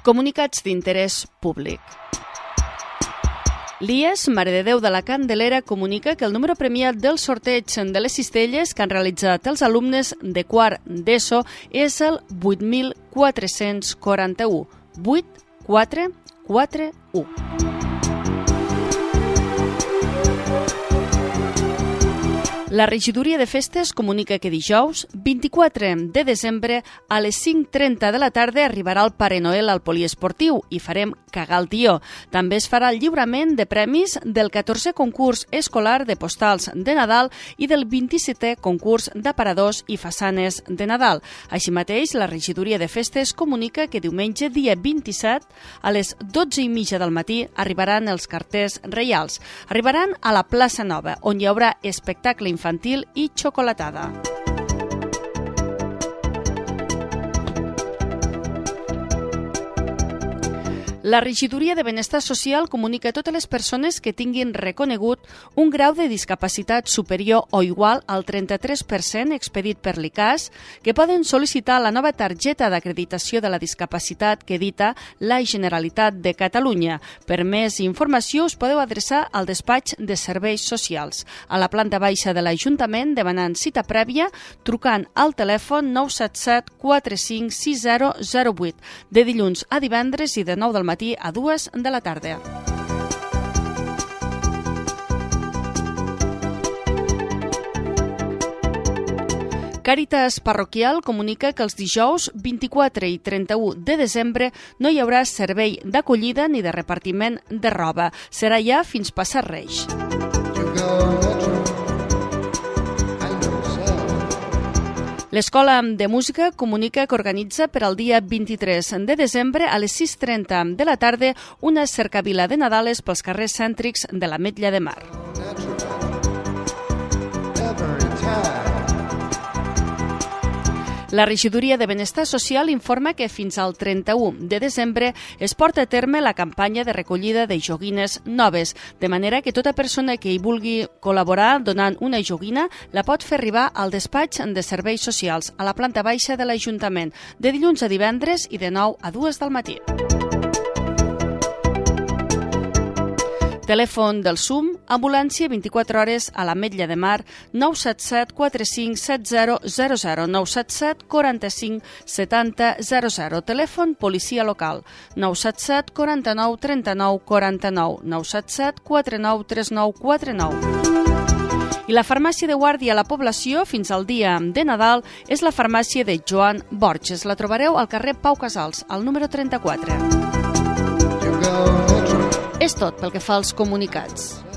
Comunicats d'interès públic. L'IES Mare de Déu de la Candelera comunica que el número premiat del sorteig de les cistelles que han realitzat els alumnes de quart d'ESO és el 8.441. 8441. La regidoria de festes comunica que dijous, 24 de desembre, a les 5:30 de la tarda arribarà el Pare Noel al poliesportiu i farem cagar el tió. També es farà el lliurament de premis del 14è concurs escolar de postals de Nadal i del 27è concurs d'aparadors i façanes de Nadal. Així mateix, la regidoria de festes comunica que diumenge, dia 27, a les 12:30 del matí, arribaran els carters reials. Arribaran a la plaça Nova, on hi haurà espectacle infantil i xocolatada. La regidoria de Benestar Social comunica a totes les persones que tinguin reconegut un grau de discapacitat superior o igual al 33% expedit per l'ICAS que poden sol·licitar la nova targeta d'acreditació de la discapacitat que edita la Generalitat de Catalunya. Per més informació us podeu adreçar al despatx de Serveis Socials, a la planta baixa de l'Ajuntament, demanant cita prèvia, trucant al telèfon 977 45 6008, de dilluns a divendres i de 9 del matí a 2 de la tarda. Càritas Parroquial comunica que els dijous 24 i 31 de desembre no hi haurà servei d'acollida ni de repartiment de roba. Serà ja fins passar Reis. L'Escola de Música comunica que organitza per al dia 23 de desembre a les 6:30 de la tarda una cercavila de Nadales pels carrers cèntrics de l'Ametlla de Mar. La regidoria de Benestar Social informa que fins al 31 de desembre es porta a terme la campanya de recollida de joguines noves, de manera que tota persona que hi vulgui col·laborar donant una joguina la pot fer arribar al despatx de Serveis Socials, a la planta baixa de l'Ajuntament, de dilluns a divendres i de 9 a 2 del matí. Telèfon del SUM, ambulància 24 hores a l'Ametlla de Mar, 977 45 70 00, 977 45 70 00. Telèfon policia local, 977 49 39 49, 977 49 39 49. I la farmàcia de guàrdia a la població fins al dia de Nadal és la farmàcia de Joan Borges. La trobareu al carrer Pau Casals, al número 34. És tot pel que fa als comunicats.